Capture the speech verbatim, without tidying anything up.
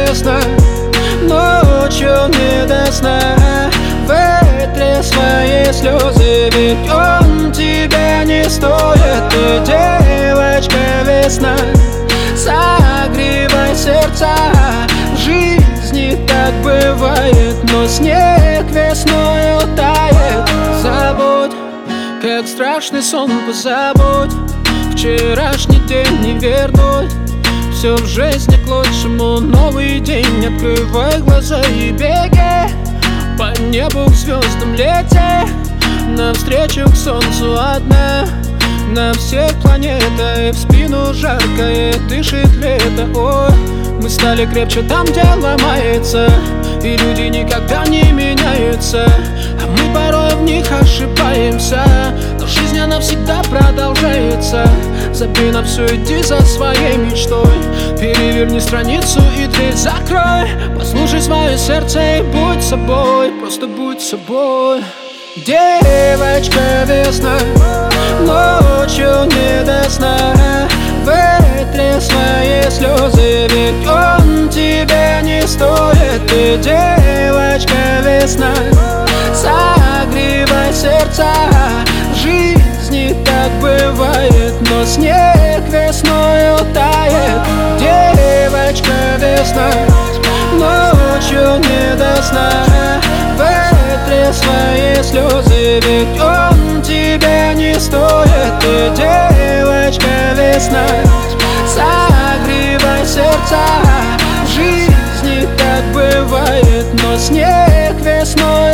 весна, ночью не до сна. Вытри свои слезы, ведь он тебя не стоит. Ты девочка весна, согревай сердца. В жизни так бывает, но снег весною тает. Забудь, как страшный сон, позабудь вчерашний день, не вернуть. Все в жизни к лучшему, новый день. Открывай глаза и беги по небу к звездам, лети навстречу к солнцу одна. На всех планетах в спину жаркое дышит лето. Ой, мы стали крепче там, где ломается, и люди никогда не меняются. А мы порой в них ошибаемся, но жизнь она всегда продолжается. Забей на все, иди за своей мечтой. Переверни страницу и дверь закрой. Послушай свое сердце и будь собой, просто будь собой. Девочка весна, ночью не до сна. Вытри свои слезы, ведь он тебя не стоит. Ты девочка весна, согревай сердца. В жизни так бывает, но снег весною тает. Девочка весна, ночью не до сна. Вытри свои слезы, ведь он тебя не стоит. Ты девочка весна, согревай сердца. В жизни так бывает, но снег весной